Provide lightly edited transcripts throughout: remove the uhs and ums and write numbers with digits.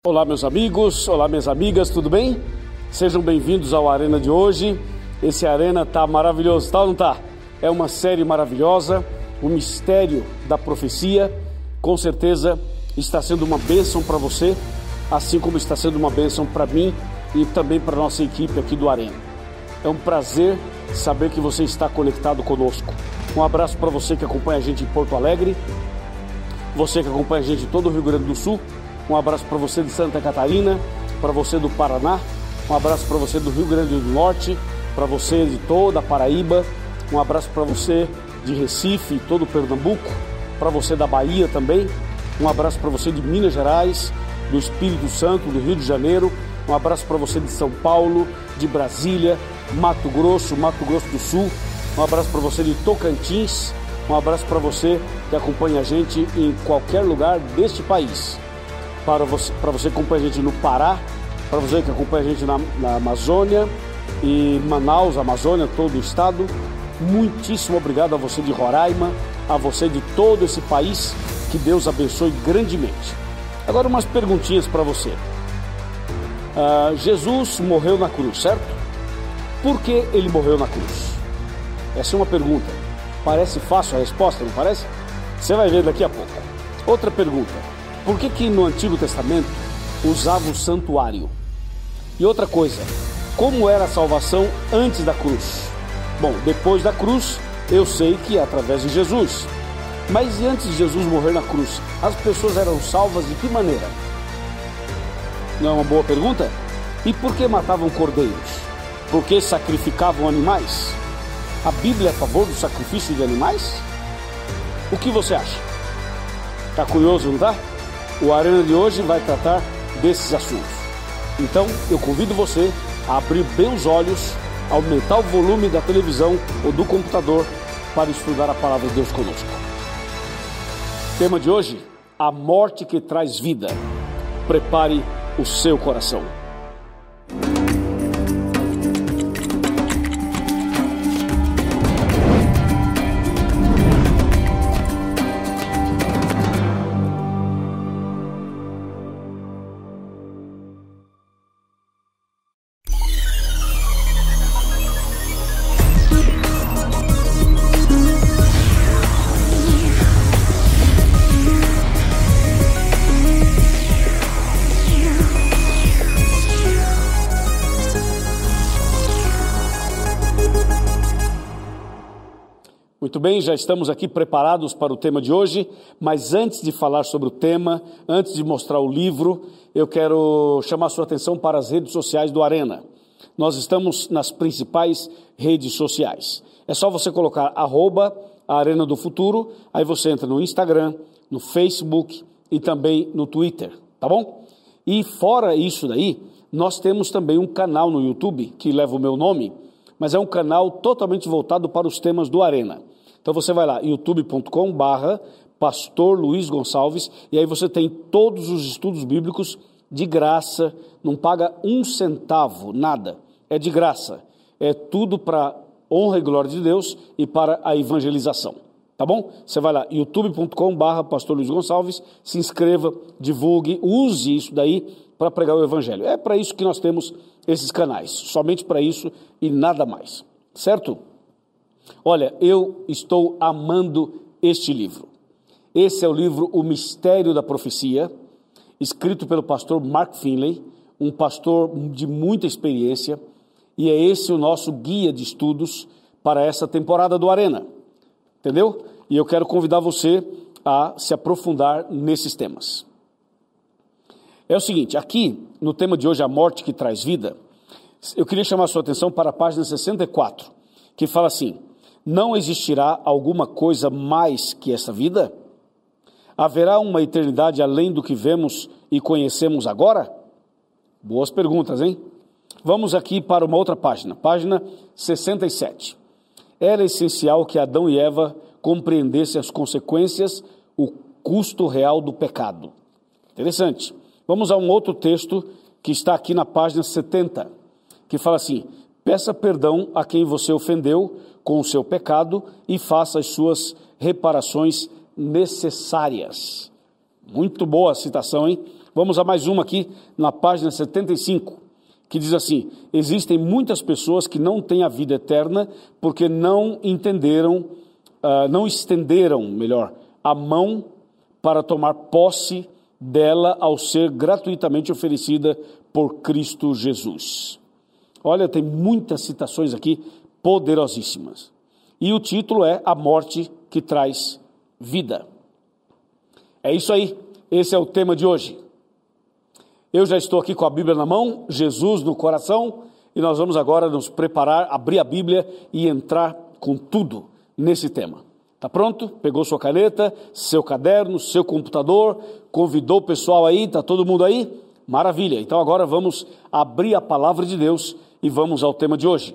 Olá meus amigos, olá minhas amigas, tudo bem? Sejam bem-vindos ao Arena de hoje. Esse Arena tá maravilhoso, tá ou não tá? É uma série maravilhosa, o mistério da profecia, com certeza está sendo uma bênção para você, assim como está sendo uma bênção para mim e também para a nossa equipe aqui do Arena. É um prazer saber que você está conectado conosco. Um abraço para você que acompanha a gente em Porto Alegre, você que acompanha a gente em todo o Rio Grande do Sul. Um abraço para você de Santa Catarina, para você do Paraná, um abraço para você do Rio Grande do Norte, para você de toda a Paraíba, um abraço para você de Recife e todo o Pernambuco, para você da Bahia também, um abraço para você de Minas Gerais, do Espírito Santo, do Rio de Janeiro, um abraço para você de São Paulo, de Brasília, Mato Grosso do Sul, um abraço para você de Tocantins, um abraço para você que acompanha a gente em qualquer lugar deste país. Para você que acompanha a gente no Pará, para você que acompanha a gente na Amazônia e Manaus, Amazônia, todo o estado, muitíssimo obrigado a você de Roraima, a você de todo esse país, que Deus abençoe grandemente. Agora umas perguntinhas para você. Jesus morreu na cruz, certo? Por que ele morreu na cruz? Essa é uma pergunta. Parece fácil a resposta, não parece? Você vai ver daqui a pouco. Outra pergunta. Por que no Antigo Testamento usava o santuário? E outra coisa, como era a salvação antes da cruz? Bom, depois da cruz, eu sei que é através de Jesus. Mas e antes de Jesus morrer na cruz, as pessoas eram salvas de que maneira? Não é uma boa pergunta? E por que matavam cordeiros? Por que sacrificavam animais? A Bíblia é a favor do sacrifício de animais? O que você acha? Tá curioso, não tá? O Arena de hoje vai tratar desses assuntos. Então, eu convido você a abrir bem os olhos, aumentar o volume da televisão ou do computador para estudar a palavra de Deus conosco. Tema de hoje, a morte que traz vida. Prepare o seu coração. Muito bem, já estamos aqui preparados para o tema de hoje, mas antes de falar sobre o tema, antes de mostrar o livro, eu quero chamar a sua atenção para as redes sociais do Arena. Nós estamos nas principais redes sociais. É só você colocar @Arena do Futuro, aí você entra no Instagram, no Facebook e também no Twitter, tá bom? E fora isso daí, nós temos também um canal no YouTube que leva o meu nome, mas é um canal totalmente voltado para os temas do Arena. Então você vai lá, youtube.com/Pastor Luiz Gonçalves, e aí você tem todos os estudos bíblicos de graça, não paga um centavo, nada, é de graça. É tudo para honra e glória de Deus e para a evangelização, tá bom? Você vai lá, youtube.com/Pastor Luiz Gonçalves, se inscreva, divulgue, use isso daí para pregar o evangelho. É para isso que nós temos esses canais, somente para isso e nada mais, certo? Olha, eu estou amando este livro. Esse é o livro O Mistério da Profecia, escrito pelo pastor Mark Finley, um pastor de muita experiência, e é esse o nosso guia de estudos para essa temporada do Arena, entendeu? E eu quero convidar você a se aprofundar nesses temas. É o seguinte, aqui no tema de hoje, a morte que traz vida, eu queria chamar a sua atenção para a página 64, que fala assim: não existirá alguma coisa mais que essa vida? Haverá uma eternidade além do que vemos e conhecemos agora? Boas perguntas, hein? Vamos aqui para uma outra página, página 67. Era essencial que Adão e Eva compreendessem as consequências, o custo real do pecado. Interessante. Vamos a um outro texto que está aqui na página 70, que fala assim: peça perdão a quem você ofendeu com o seu pecado e faça as suas reparações necessárias. Muito boa a citação, hein? Vamos a mais uma aqui, na página 75, que diz assim: existem muitas pessoas que não têm a vida eterna porque não estenderam a mão para tomar posse dela ao ser gratuitamente oferecida por Cristo Jesus. Olha, tem muitas citações aqui poderosíssimas. E o título é A Morte que Traz Vida. É isso aí, esse é o tema de hoje. Eu já estou aqui com a Bíblia na mão, Jesus no coração, e nós vamos agora nos preparar, abrir a Bíblia e entrar com tudo nesse tema. Tá pronto? Pegou sua caneta, seu caderno, seu computador, convidou o pessoal aí, tá todo mundo aí? Maravilha! Então agora vamos abrir a palavra de Deus e vamos ao tema de hoje.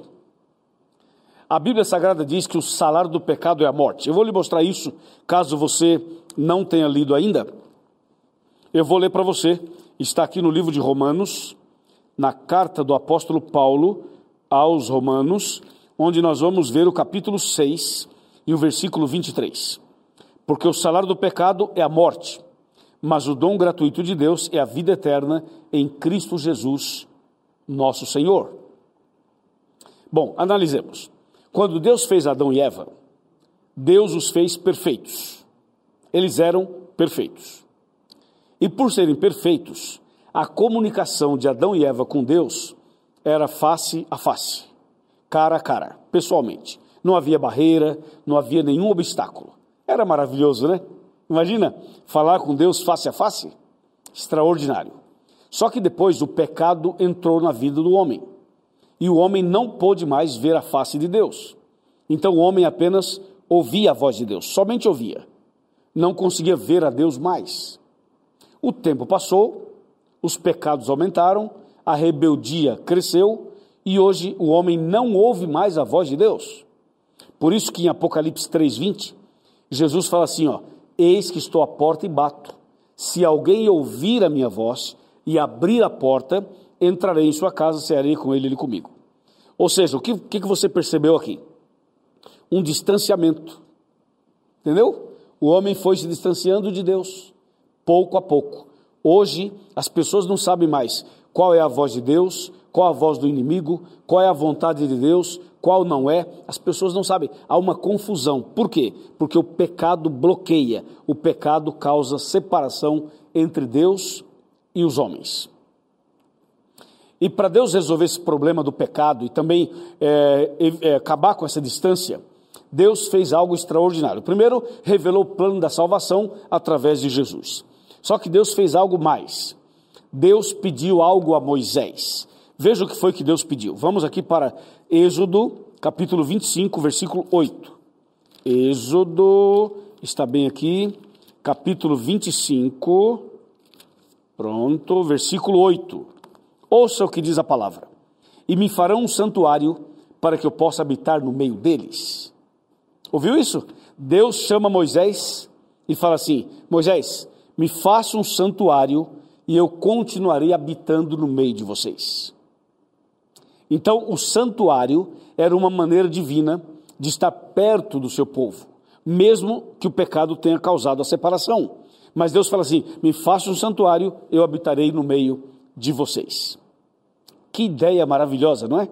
A Bíblia Sagrada diz que o salário do pecado é a morte. Eu vou lhe mostrar isso, caso você não tenha lido ainda. Eu vou ler para você. Está aqui no livro de Romanos, na carta do apóstolo Paulo aos Romanos, onde nós vamos ver o capítulo 6 e o versículo 23. Porque o salário do pecado é a morte, mas o dom gratuito de Deus é a vida eterna em Cristo Jesus, nosso Senhor. Bom, analisemos. Quando Deus fez Adão e Eva, Deus os fez perfeitos. Eles eram perfeitos. E por serem perfeitos, a comunicação de Adão e Eva com Deus era face a face, cara a cara, pessoalmente. Não havia barreira, não havia nenhum obstáculo. Era maravilhoso, né? Imagina falar com Deus face a face? Extraordinário. Só que depois o pecado entrou na vida do homem. E o homem não pôde mais ver a face de Deus. Então o homem apenas ouvia a voz de Deus, somente ouvia. Não conseguia ver a Deus mais. O tempo passou, os pecados aumentaram, a rebeldia cresceu e hoje o homem não ouve mais a voz de Deus. Por isso que em Apocalipse 3:20, Jesus fala assim, eis que estou à porta e bato. Se alguém ouvir a minha voz e abrir a porta, entrarei em sua casa, cearei com ele comigo. Ou seja, o que você percebeu aqui? Um distanciamento. Entendeu? O homem foi se distanciando de Deus, pouco a pouco. Hoje, as pessoas não sabem mais qual é a voz de Deus, qual a voz do inimigo, qual é a vontade de Deus, qual não é. As pessoas não sabem. Há uma confusão. Por quê? Porque o pecado bloqueia. O pecado causa separação entre Deus e os homens. E para Deus resolver esse problema do pecado e também acabar com essa distância, Deus fez algo extraordinário. Primeiro, revelou o plano da salvação através de Jesus. Só que Deus fez algo mais. Deus pediu algo a Moisés. Veja o que foi que Deus pediu. Vamos aqui para Êxodo, capítulo 25, versículo 8. Êxodo, está bem aqui, capítulo 25, pronto, versículo 8. Ouça o que diz a palavra. E me farão um santuário para que eu possa habitar no meio deles. Ouviu isso? Deus chama Moisés e fala assim, Moisés, me faça um santuário e eu continuarei habitando no meio de vocês. Então, o santuário era uma maneira divina de estar perto do seu povo, mesmo que o pecado tenha causado a separação. Mas Deus fala assim, me faça um santuário, eu habitarei no meio de vocês. Que ideia maravilhosa, não é?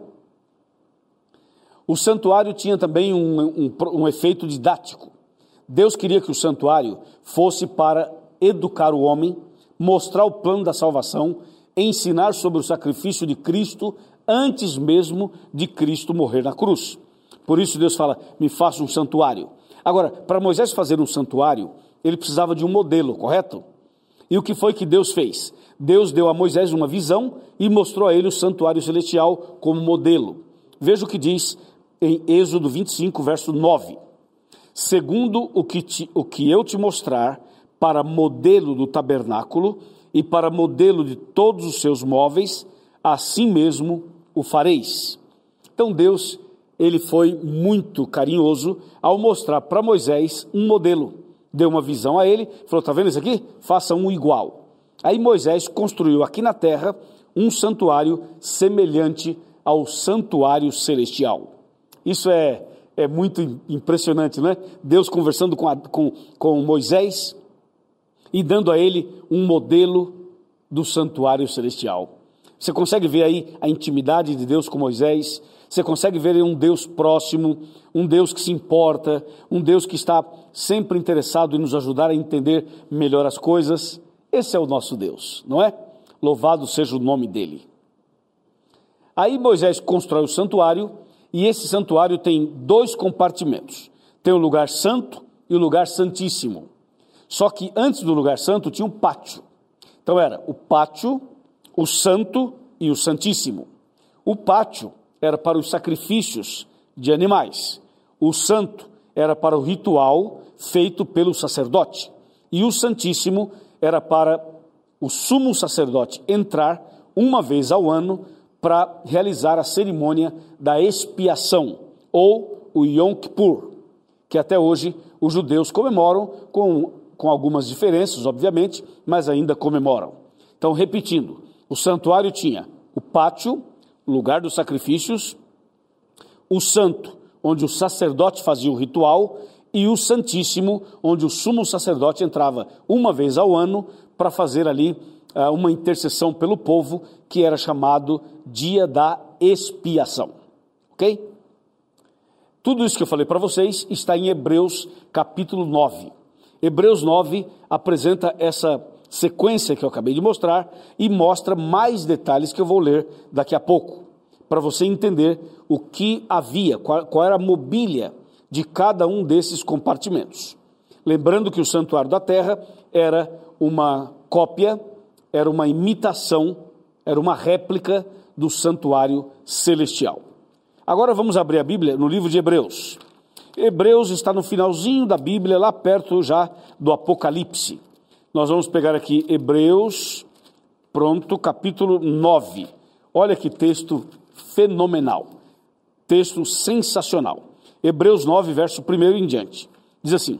O santuário tinha também um efeito didático. Deus queria que o santuário fosse para educar o homem, mostrar o plano da salvação, ensinar sobre o sacrifício de Cristo antes mesmo de Cristo morrer na cruz. Por isso Deus fala, me faça um santuário. Agora, para Moisés fazer um santuário, ele precisava de um modelo, correto? E o que foi que Deus fez? Deus deu a Moisés uma visão e mostrou a ele o santuário celestial como modelo. Veja o que diz em Êxodo 25, verso 9. Segundo o que eu te mostrar, para modelo do tabernáculo e para modelo de todos os seus móveis, assim mesmo o fareis. Então Deus, ele foi muito carinhoso ao mostrar para Moisés um modelo. Deu uma visão a ele, falou, está vendo isso aqui? Faça um igual. Aí Moisés construiu aqui na terra um santuário semelhante ao santuário celestial. Isso é muito impressionante, não é? Deus conversando com Moisés e dando a ele um modelo do santuário celestial. Você consegue ver aí a intimidade de Deus com Moisés? Você consegue ver aí um Deus próximo, um Deus que se importa, um Deus que está sempre interessado em nos ajudar a entender melhor as coisas? Esse é o nosso Deus, não é? Louvado seja o nome dele. Aí Moisés constrói o santuário, e esse santuário tem 2 compartimentos. Tem o lugar santo e o lugar santíssimo. Só que antes do lugar santo tinha um pátio. Então era o pátio, o santo e o santíssimo. O pátio era para os sacrifícios de animais. O santo era para o ritual feito pelo sacerdote. E o santíssimo era para o sumo sacerdote entrar uma vez ao ano para realizar a cerimônia da expiação, ou o Yom Kippur, que até hoje os judeus comemoram com algumas diferenças, obviamente, mas ainda comemoram. Então, repetindo, o santuário tinha o pátio, lugar dos sacrifícios, o santo, onde o sacerdote fazia o ritual, e o santíssimo, onde o sumo sacerdote entrava uma vez ao ano para fazer ali uma intercessão pelo povo, que era chamado Dia da Expiação. Ok? Tudo isso que eu falei para vocês está em Hebreus capítulo 9. Hebreus 9 apresenta essa sequência que eu acabei de mostrar e mostra mais detalhes que eu vou ler daqui a pouco, para você entender o que havia, qual era a mobília de cada um desses compartimentos. Lembrando que o santuário da terra era uma cópia, era uma imitação, era uma réplica do santuário celestial. Agora vamos abrir a Bíblia no livro de Hebreus. Hebreus está no finalzinho da Bíblia, lá perto já do Apocalipse. Nós vamos pegar aqui Hebreus, capítulo 9. Olha que texto fenomenal, texto sensacional. Hebreus 9, verso 1 em diante. Diz assim: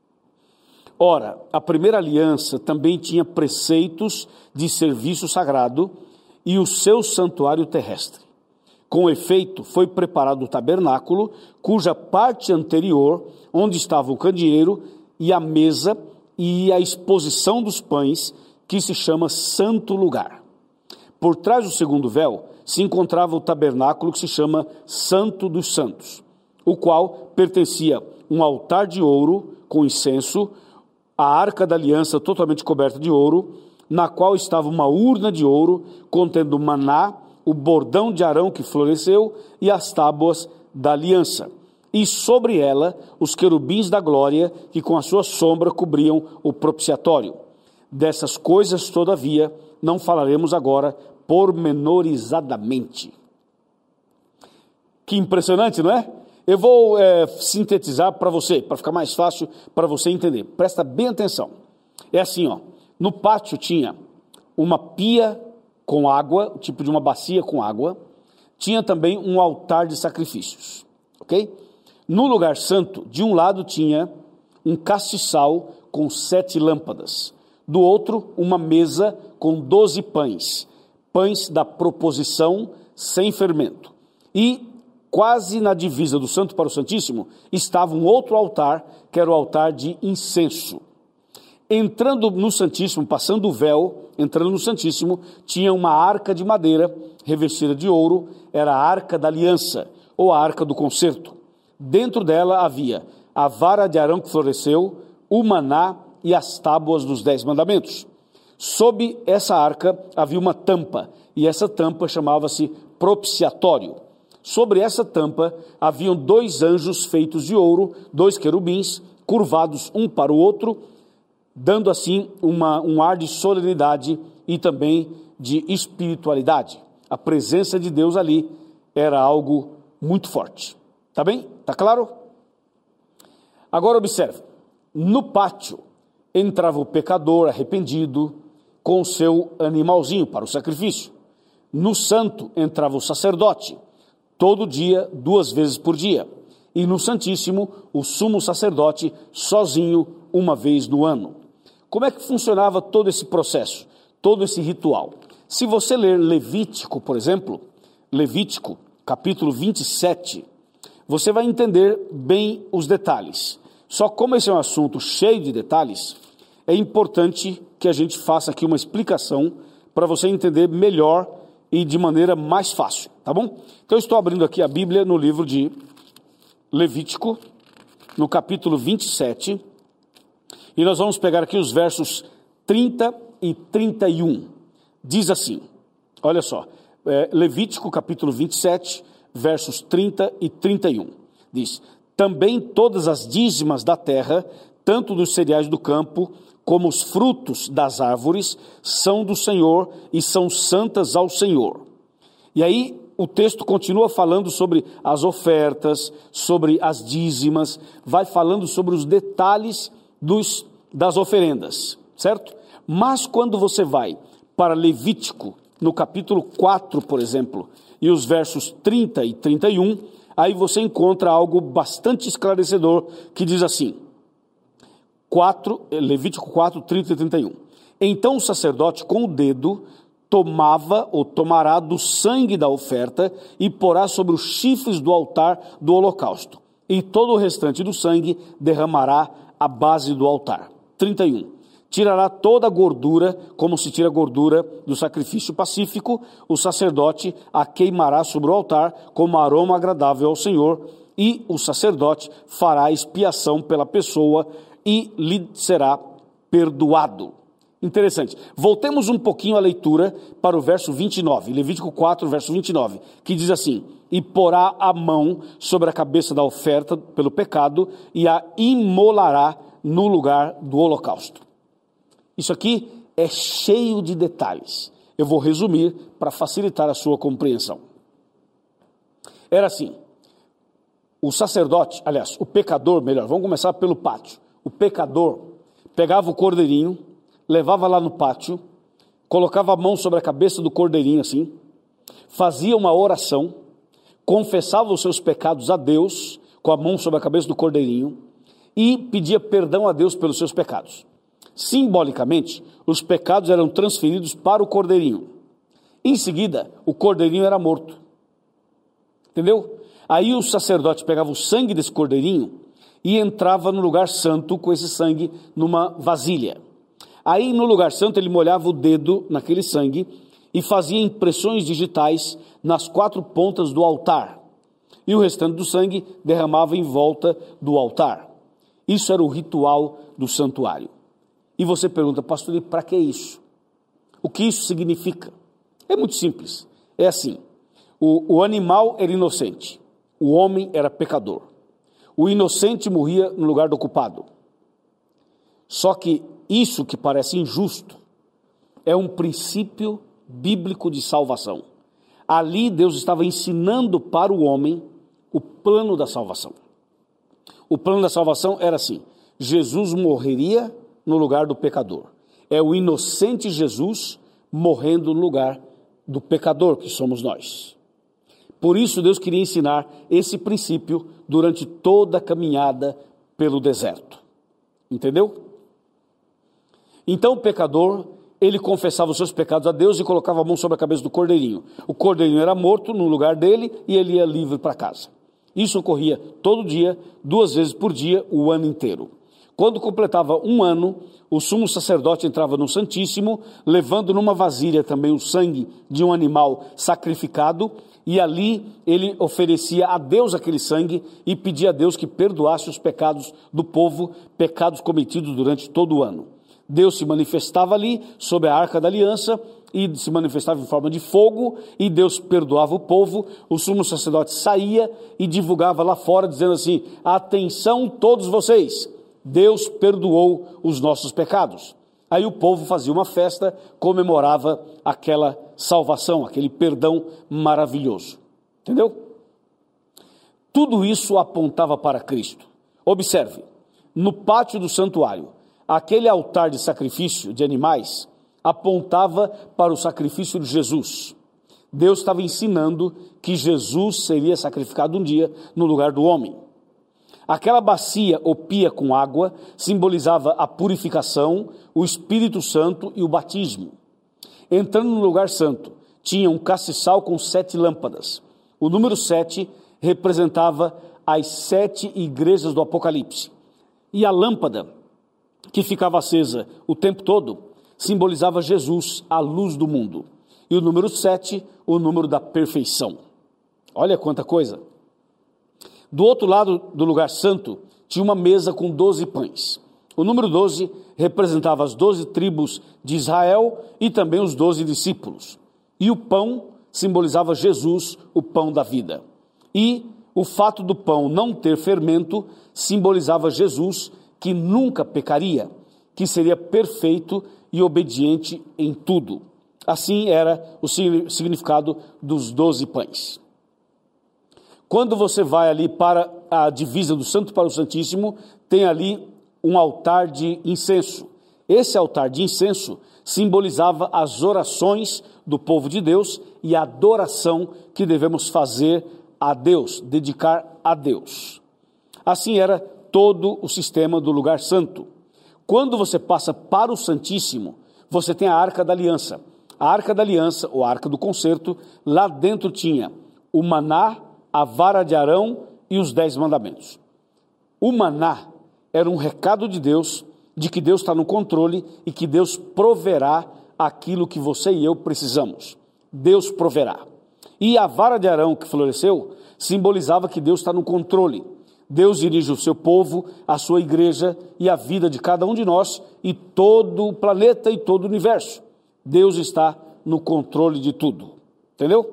Ora, a primeira aliança também tinha preceitos de serviço sagrado e o seu santuário terrestre. Com efeito, foi preparado o tabernáculo, cuja parte anterior, onde estava o candeeiro e a mesa e a exposição dos pães, que se chama Santo Lugar. Por trás do segundo véu se encontrava o tabernáculo que se chama Santo dos Santos, o qual pertencia um altar de ouro com incenso, a arca da aliança totalmente coberta de ouro, na qual estava uma urna de ouro contendo maná, o bordão de Arão que floresceu e as tábuas da aliança. E sobre ela os querubins da glória que com a sua sombra cobriam o propiciatório. Dessas coisas, todavia, não falaremos agora pormenorizadamente. Que impressionante, não é? Eu vou sintetizar para você, para ficar mais fácil para você entender. Presta bem atenção. É assim, ó. No pátio tinha uma pia com água, tipo de uma bacia com água. Tinha também um altar de sacrifícios, ok? No lugar santo, de um lado tinha um castiçal com 7 lâmpadas. Do outro, uma mesa com 12 pães. Pães da proposição sem fermento. E quase na divisa do santo para o santíssimo, estava um outro altar, que era o altar de incenso. Entrando no santíssimo, passando o véu, entrando no santíssimo, tinha uma arca de madeira, revestida de ouro, era a arca da aliança, ou a arca do concerto. Dentro dela havia a vara de Arão que floresceu, o maná e as tábuas dos 10 mandamentos. Sob essa arca havia uma tampa, e essa tampa chamava-se propiciatório. Sobre essa tampa haviam 2 anjos feitos de ouro, 2 querubins, curvados um para o outro, dando assim um ar de solenidade e também de espiritualidade. A presença de Deus ali era algo muito forte. Tá bem? Tá claro? Agora observe, no pátio entrava o pecador arrependido com o seu animalzinho para o sacrifício. No santo entrava o sacerdote, todo dia, 2 vezes por dia. E no Santíssimo, o sumo sacerdote, sozinho, uma vez no ano. Como é que funcionava todo esse processo, todo esse ritual? Se você ler Levítico, por exemplo, Levítico, capítulo 27, você vai entender bem os detalhes. Só como esse é um assunto cheio de detalhes, é importante que a gente faça aqui uma explicação para você entender melhor e de maneira mais fácil, tá bom? Então eu estou abrindo aqui a Bíblia no livro de Levítico, no capítulo 27, e nós vamos pegar aqui os versos 30 e 31. Diz assim, olha só, Levítico capítulo 27, versos 30 e 31. Diz: também todas as dízimas da terra, tanto dos cereais do campo, como os frutos das árvores, são do Senhor e são santas ao Senhor. E aí o texto continua falando sobre as ofertas, sobre as dízimas, vai falando sobre os detalhes das oferendas, certo? Mas quando você vai para Levítico, no capítulo 4, por exemplo, e os versos 30 e 31, aí você encontra algo bastante esclarecedor, que diz assim, Levítico 4, 30 e 31. Então o sacerdote com o dedo tomará do sangue da oferta e porá sobre os chifres do altar do holocausto, e todo o restante do sangue derramará à base do altar. 31. Tirará toda a gordura, como se tira a gordura do sacrifício pacífico, o sacerdote a queimará sobre o altar como aroma agradável ao Senhor, e o sacerdote fará expiação pela pessoa e lhe será perdoado. Interessante. Voltemos um pouquinho à leitura para o verso 29, Levítico 4, verso 29, que diz assim: e porá a mão sobre a cabeça da oferta pelo pecado e a imolará no lugar do holocausto. Isso aqui é cheio de detalhes. Eu vou resumir para facilitar a sua compreensão. Era assim, o sacerdote, aliás, o pecador, melhor, vamos começar pelo pátio. O pecador pegava o cordeirinho, levava lá no pátio, colocava a mão sobre a cabeça do cordeirinho assim, fazia uma oração, confessava os seus pecados a Deus, com a mão sobre a cabeça do cordeirinho, e pedia perdão a Deus pelos seus pecados. Simbolicamente, os pecados eram transferidos para o cordeirinho. Em seguida, o cordeirinho era morto. Entendeu? Aí o sacerdote pegava o sangue desse cordeirinho e entrava no lugar santo com esse sangue numa vasilha. Aí no lugar santo ele molhava o dedo naquele sangue e fazia impressões digitais nas 4 pontas do altar. E o restante do sangue derramava em volta do altar. Isso era o ritual do santuário. E você pergunta, pastor, e para que isso? O que isso significa? É muito simples. É assim, o animal era inocente, o homem era pecador. O inocente morria no lugar do culpado. Só que isso que parece injusto é um princípio bíblico de salvação. Ali Deus estava ensinando para o homem o plano da salvação. O plano da salvação era assim, Jesus morreria no lugar do pecador. É o inocente Jesus morrendo no lugar do pecador, que somos nós. Por isso Deus queria ensinar esse princípio durante toda a caminhada pelo deserto. Entendeu? Então o pecador, ele confessava os seus pecados a Deus e colocava a mão sobre a cabeça do cordeirinho. O cordeirinho era morto no lugar dele e ele ia livre para casa. Isso ocorria todo dia, 2 vezes por dia, o ano inteiro. Quando completava 1 ano, o sumo sacerdote entrava no Santíssimo, levando numa vasilha também o sangue de um animal sacrificado, e ali ele oferecia a Deus aquele sangue e pedia a Deus que perdoasse os pecados do povo, pecados cometidos durante todo o ano. Deus se manifestava ali sob a arca da aliança e se manifestava em forma de fogo, e Deus perdoava o povo. O sumo sacerdote saía e divulgava lá fora, dizendo assim: atenção todos vocês, Deus perdoou os nossos pecados. Aí o povo fazia uma festa, comemorava aquela salvação, aquele perdão maravilhoso. Entendeu? Tudo isso apontava para Cristo. Observe, no pátio do santuário, aquele altar de sacrifício de animais apontava para o sacrifício de Jesus. Deus estava ensinando que Jesus seria sacrificado um dia no lugar do homem. Aquela bacia ou pia com água simbolizava a purificação, o Espírito Santo e o batismo. Entrando no lugar santo, tinha um castiçal com 7 lâmpadas. O número 7 representava as 7 igrejas do Apocalipse. E a lâmpada, que ficava acesa o tempo todo, simbolizava Jesus, a luz do mundo. E o número 7, o número da perfeição. Olha quanta coisa. Do outro lado do lugar santo, tinha uma mesa com 12 pães. O número 12 representava as 12 tribos de Israel e também os 12 discípulos. E o pão simbolizava Jesus, o pão da vida. E o fato do pão não ter fermento simbolizava Jesus, que nunca pecaria, que seria perfeito e obediente em tudo. Assim era o significado dos 12 pães. Quando você vai ali para a divisa do Santo para o Santíssimo, tem ali um altar de incenso. Esse altar de incenso simbolizava as orações do povo de Deus e a adoração que devemos fazer a Deus, dedicar a Deus. Assim era todo o sistema do lugar santo. Quando você passa para o Santíssimo, você tem a Arca da Aliança. A Arca da Aliança, ou a Arca do Concerto, lá dentro tinha o maná, a vara de Arão e os 10 mandamentos. O maná era um recado de Deus, de que Deus está no controle e que Deus proverá aquilo que você e eu precisamos. Deus proverá. E a vara de Arão que floresceu simbolizava que Deus está no controle. Deus dirige o seu povo, a sua igreja e a vida de cada um de nós e todo o planeta e todo o universo. Deus está no controle de tudo. Entendeu?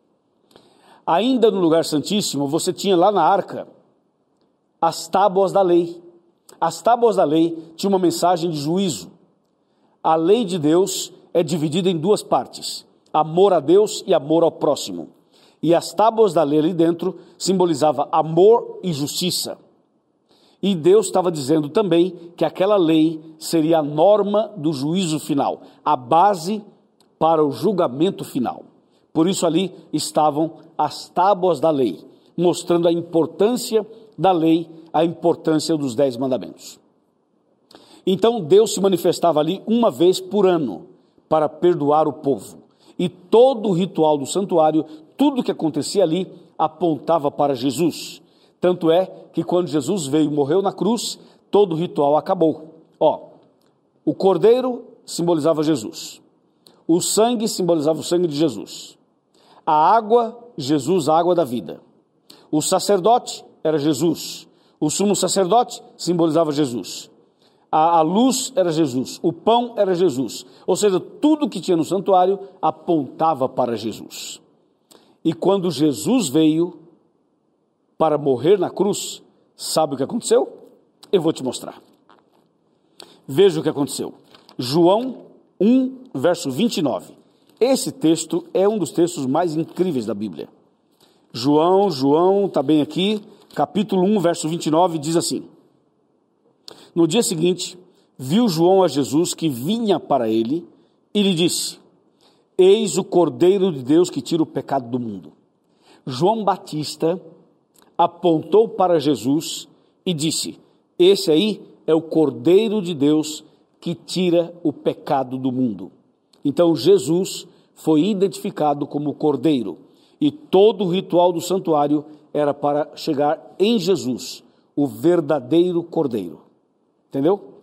Ainda no lugar santíssimo, você tinha lá na arca as tábuas da lei. As tábuas da lei tinham uma mensagem de juízo. A lei de Deus é dividida em duas partes: amor a Deus e amor ao próximo. E as tábuas da lei ali dentro simbolizavam amor e justiça. E Deus estava dizendo também que aquela lei seria a norma do juízo final, a base para o julgamento final. Por isso ali estavam as tábuas da lei, mostrando a importância da lei, a importância dos 10 mandamentos. Então Deus se manifestava ali uma vez por ano para perdoar o povo. E todo o ritual do santuário, tudo que acontecia ali, apontava para Jesus. Tanto é que quando Jesus veio e morreu na cruz, todo o ritual acabou. O cordeiro simbolizava Jesus. O sangue simbolizava o sangue de Jesus. A água, Jesus, a água da vida. O sacerdote era Jesus. O sumo sacerdote simbolizava Jesus. A luz era Jesus. O pão era Jesus. Ou seja, tudo que tinha no santuário apontava para Jesus. E quando Jesus veio para morrer na cruz, sabe o que aconteceu? Eu vou te mostrar. Veja o que aconteceu. João 1, verso 29. Esse texto é um dos textos mais incríveis da Bíblia. João, está bem aqui, capítulo 1, verso 29, diz assim: No dia seguinte, viu João a Jesus que vinha para ele e lhe disse: Eis o Cordeiro de Deus que tira o pecado do mundo. João Batista apontou para Jesus e disse: Esse aí é o Cordeiro de Deus que tira o pecado do mundo. Então Jesus foi identificado como o Cordeiro, e todo o ritual do santuário era para chegar em Jesus, o verdadeiro Cordeiro. Entendeu?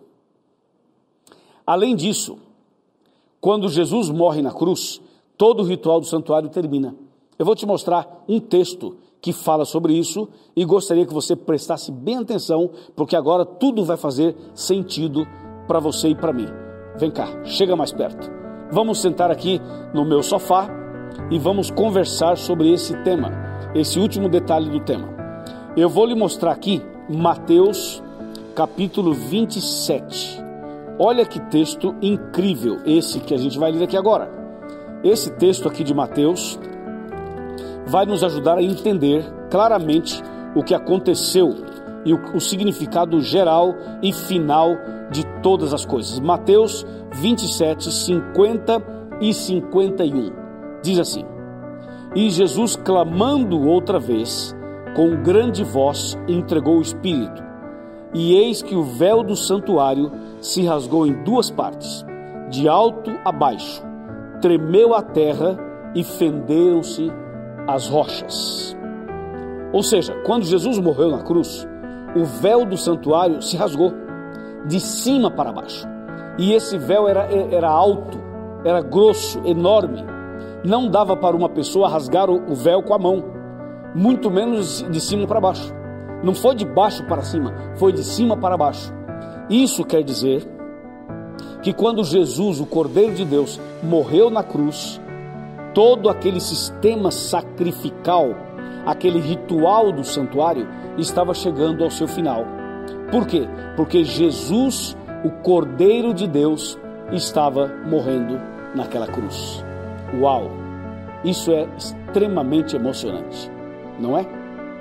Além disso, quando Jesus morre na cruz, todo o ritual do santuário termina. Eu vou te mostrar um texto que fala sobre isso e gostaria que você prestasse bem atenção, porque agora tudo vai fazer sentido para você e para mim. Vem cá, chega mais perto. Vamos sentar aqui no meu sofá e vamos conversar sobre esse tema, esse último detalhe do tema. Eu vou lhe mostrar aqui Mateus capítulo 27. Olha que texto incrível esse que a gente vai ler aqui agora. Esse texto aqui de Mateus vai nos ajudar a entender claramente o que aconteceu e o significado geral e final de todas as coisas. Mateus 27, 50 e 51. Diz assim: E Jesus, clamando outra vez, com grande voz, entregou o Espírito. E eis que o véu do santuário se rasgou em duas partes, de alto a baixo. Tremeu a terra e fenderam-se as rochas. Ou seja, quando Jesus morreu na cruz, o véu do santuário se rasgou de cima para baixo. E esse véu era alto, era grosso, enorme. Não dava para uma pessoa rasgar o véu com a mão, muito menos de cima para baixo. Não foi de baixo para cima, foi de cima para baixo. Isso quer dizer que quando Jesus, o Cordeiro de Deus, morreu na cruz, todo aquele sistema sacrificial, aquele ritual do santuário, estava chegando ao seu final. Por quê? Porque Jesus, o Cordeiro de Deus, estava morrendo naquela cruz. Uau! Isso é extremamente emocionante, não é?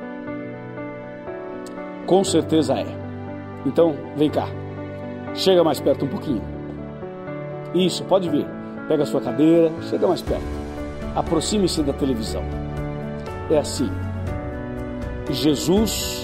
Com certeza é. Então, vem cá. Chega mais perto um pouquinho. Isso, pode vir. Pega a sua cadeira, chega mais perto. Aproxime-se da televisão. É assim. Jesus,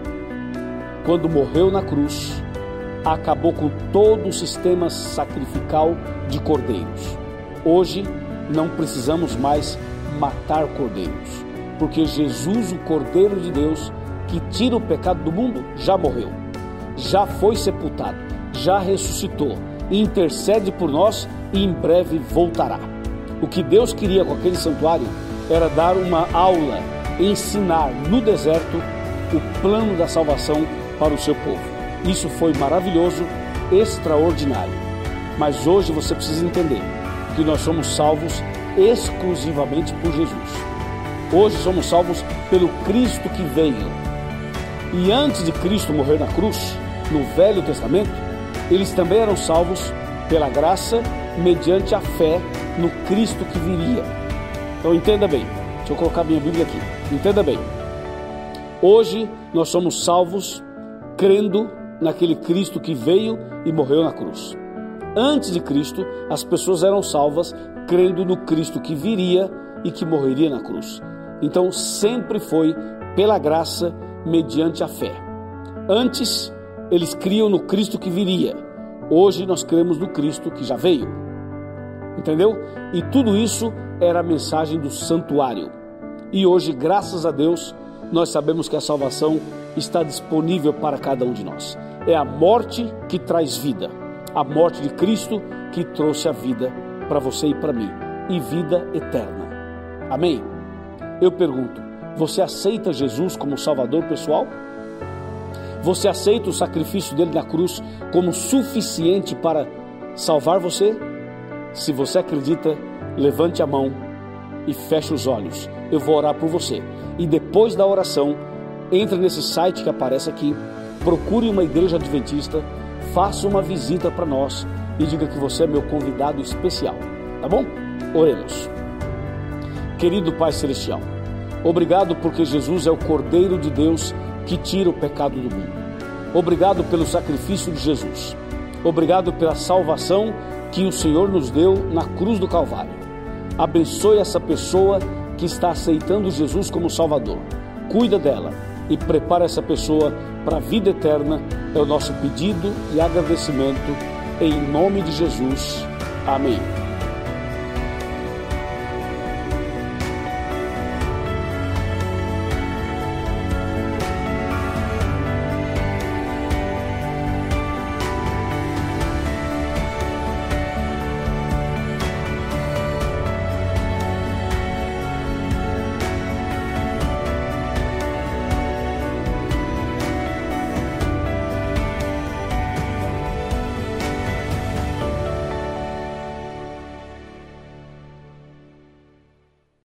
quando morreu na cruz, acabou com todo o sistema sacrificial de cordeiros. Hoje, não precisamos mais matar cordeiros, porque Jesus, o Cordeiro de Deus, que tira o pecado do mundo, já morreu, já foi sepultado, já ressuscitou, intercede por nós e em breve voltará. O que Deus queria com aquele santuário era dar uma aula, ensinar no deserto o plano da salvação para o seu povo. Isso foi maravilhoso, extraordinário. Mas hoje você precisa entender que nós somos salvos exclusivamente por Jesus. Hoje somos salvos pelo Cristo que veio. E antes de Cristo morrer na cruz, no Velho Testamento, eles também eram salvos pela graça, mediante a fé no Cristo que viria. Então entenda bem, deixa eu colocar minha Bíblia aqui, entenda bem. Hoje nós somos salvos crendo naquele Cristo que veio e morreu na cruz. Antes de Cristo, as pessoas eram salvas crendo no Cristo que viria e que morreria na cruz. Então sempre foi pela graça, mediante a fé. Antes, eles criam no Cristo que viria. Hoje nós cremos no Cristo que já veio. Entendeu? E tudo isso era a mensagem do santuário. E hoje, graças a Deus, nós sabemos que a salvação está disponível para cada um de nós. É a morte que traz vida. A morte de Cristo que trouxe a vida para você e para mim. E vida eterna. Amém? Eu pergunto, você aceita Jesus como Salvador pessoal? Você aceita o sacrifício dele na cruz como suficiente para salvar você? Se você acredita, levante a mão e feche os olhos. Eu vou orar por você. E depois da oração, entre nesse site que aparece aqui, procure uma igreja adventista, faça uma visita para nós e diga que você é meu convidado especial. Tá bom? Oremos. Querido Pai Celestial, obrigado porque Jesus é o Cordeiro de Deus que tira o pecado do mundo. Obrigado pelo sacrifício de Jesus. Obrigado pela salvação que o Senhor nos deu na cruz do Calvário. Abençoe essa pessoa que está aceitando Jesus como Salvador. Cuida dela e prepara essa pessoa para a vida eterna. É o nosso pedido e agradecimento em nome de Jesus. Amém.